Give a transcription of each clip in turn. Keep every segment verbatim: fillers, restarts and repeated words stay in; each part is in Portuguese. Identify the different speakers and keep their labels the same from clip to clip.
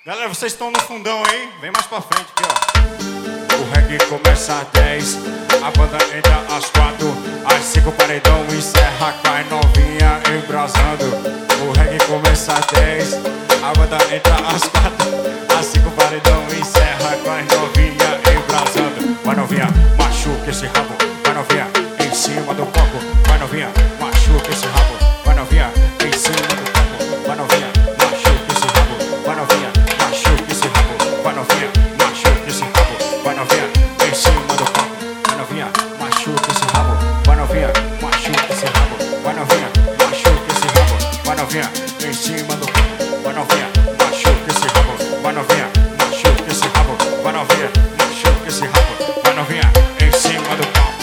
Speaker 1: Galera, vocês estão no fundão aí? Vem mais pra frente aqui, ó. O reggae começa às dez, a banda entra às quatro, às cinco paredão encerra com as novinha embrasando. O reggae começa às dez, a banda entra às quatro, às cinco paredão encerra com as novinha embrasando. Vai novinha, machuca esse rabo, vai novinha, em cima do coco. Vai novinha, machuca esse rabo, vai novinha, em cima do coco. Vai novinha, machuca esse rabo, vai novinha, machuca esse rabo, vai novinha, machuca esse rabo, vai novinha, em cima do coco. Vai novinha, machuca esse rabo, vai novinha, machuca esse rabo, vai novinha, machuca esse rabo, vai novinha, em cima do coco. Vai novinha, machuca esse rabo, vai novinha, machuca esse rabo, vai novinha, machuca esse rabo, vai novinha, em cima do coco.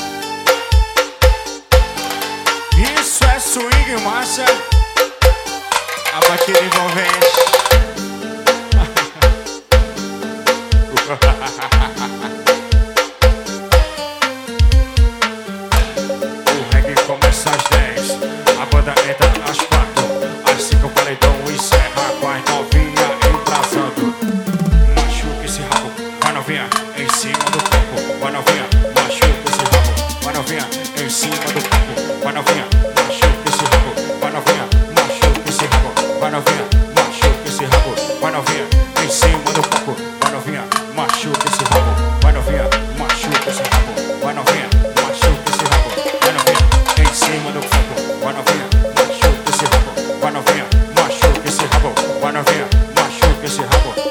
Speaker 1: Isso é swing, massa, a batida envolvente. O reggae começa às dez, a banda entra às quatro, às cinco o paredão encerra com as novinha embrasando. Machuca esse rabo, vai novinha, em cima do coco. Vai novinha, machuca esse rabo, vai novinha, em cima do coco. Vai novinha, machuca esse rabo, vai novinha, machuca esse rabo, vai novinha, machuca esse rabo, vai novinha, em cima do coco. Vai novinha, machuca esse rabo, vai novinha, machuca esse rabo, vai novinha, machuca esse rabo, vai novinha, em cima do coco. Vai novinha, machuca esse rabo, vai novinha, machuca esse rabo, vai novinha, machuca esse rabo.